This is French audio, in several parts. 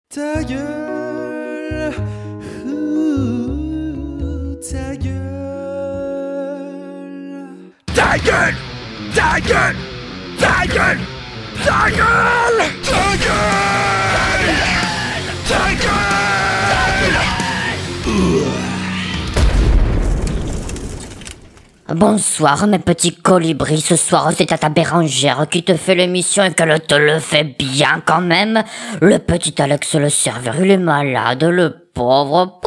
Ta gueule, ta gueule. Ta gueule, ta gueule, ta gueule, ta gueule, ta gueule, ta gueule. Bonsoir mes petits colibris, ce soir c'est à ta Bérangère qui te fait l'émission et qu'elle te le fait bien quand même. Le petit Alex le serveur, il est malade, le pauvre.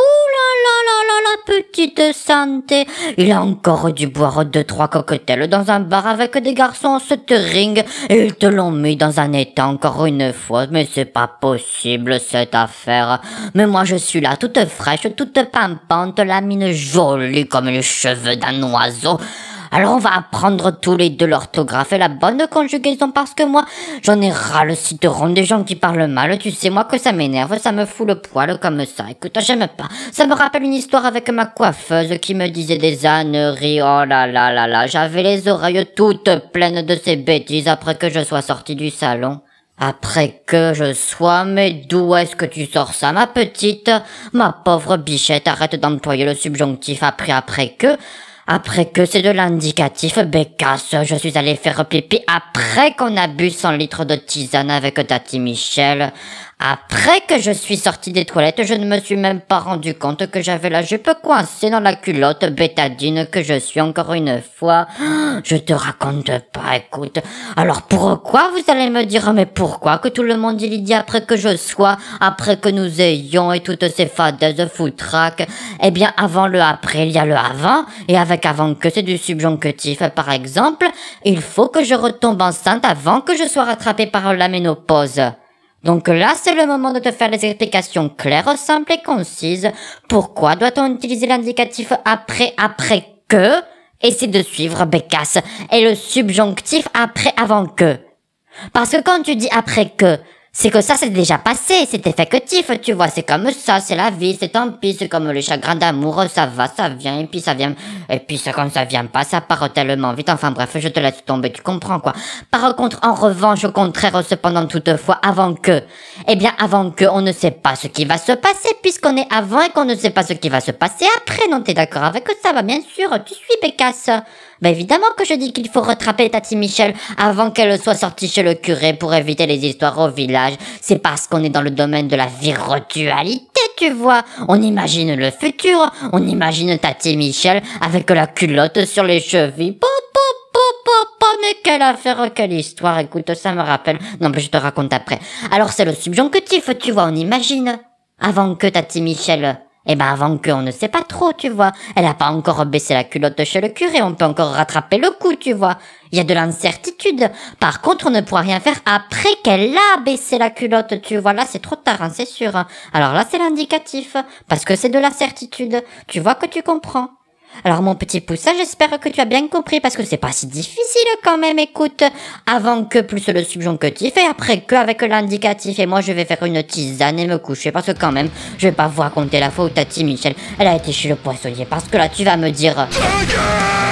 La petite santé. Il a encore dû boire 2-3 cocktails dans un bar avec des garçons en string et ils te l'ont mis dans un état encore une fois. Mais c'est pas possible cette affaire. Mais moi je suis là toute fraîche, toute pimpante, la mine jolie comme les cheveux d'un oiseau. Alors on va apprendre tous les deux l'orthographe et la bonne conjugaison parce que moi, j'en ai ras le citron des gens qui parlent mal. Tu sais, moi que ça m'énerve, ça me fout le poil comme ça. Écoute, j'aime pas. Ça me rappelle une histoire avec ma coiffeuse qui me disait des âneries. Oh là là là là, j'avais les oreilles toutes pleines de ces bêtises après que je sois sortie du salon. Après que je sois, mais d'où est-ce que tu sors ça, ma petite? Ma pauvre bichette, arrête d'employer le subjonctif après que... Après que c'est de l'indicatif, bécasse, je suis allée faire pipi après qu'on a bu 100 litres de tisane avec Tati Michel. Après que je suis sortie des toilettes, je ne me suis même pas rendu compte que j'avais la jupe coincée dans la culotte bétadine que je suis encore une fois. Je te raconte pas, écoute. Alors pourquoi vous allez me dire, mais pourquoi que tout le monde il dit après que je sois, après que nous ayons et toutes ces fadaises foutraques? Eh bien avant le après, il y a le avant, et avec avant que c'est du subjonctif. Par exemple, il faut que je retombe enceinte avant que je sois rattrapée par la ménopause. Donc là, c'est le moment de te faire les explications claires, simples et concises. Pourquoi doit-on utiliser l'indicatif après que? Essaie de suivre, bécasse. Et le subjonctif après avant que. Parce que quand tu dis après que, c'est que ça c'est déjà passé, c'est effectif, tu vois, c'est comme ça, c'est la vie, c'est tant pis, c'est comme les chagrins d'amour, ça va, ça vient, et puis ça vient, et puis ça, quand ça vient pas, ça part tellement vite, enfin bref, je te laisse tomber, tu comprends quoi. Par contre, en revanche, au contraire, cependant, toutefois, avant que, eh bien, avant que, on ne sait pas ce qui va se passer, puisqu'on est avant et qu'on ne sait pas ce qui va se passer après, non, t'es d'accord avec ça, va bien sûr, tu suis, bécasse. Ben évidemment que je dis qu'il faut rattraper Tati Michel avant qu'elle soit sortie chez le curé pour éviter les histoires au village. C'est parce qu'on est dans le domaine de la virtualité, tu vois. On imagine le futur, on imagine Tati Michel avec la culotte sur les chevilles. Mais quelle affaire, quelle histoire, écoute, ça me rappelle. Non, mais je te raconte après. Alors c'est le subjonctif, tu vois, on imagine. Avant que Tati Michel... Eh ben avant que, on ne sait pas trop, tu vois. Elle a pas encore baissé la culotte chez le curé, on peut encore rattraper le coup, tu vois. Il y a de l'incertitude. Par contre, on ne pourra rien faire après qu'elle a baissé la culotte, tu vois. Là, c'est trop tard, hein, c'est sûr. Alors là, c'est l'indicatif, parce que c'est de la certitude. Tu vois que tu comprends. Alors mon petit poussin, j'espère que tu as bien compris parce que c'est pas si difficile quand même, écoute. Avant que plus le subjonctif et après que avec l'indicatif. Et moi je vais faire une tisane et me coucher parce que quand même, je vais pas vous raconter la fois où Tati Michel, elle a été chez le poissonnier parce que là tu vas me dire... Ta gueule.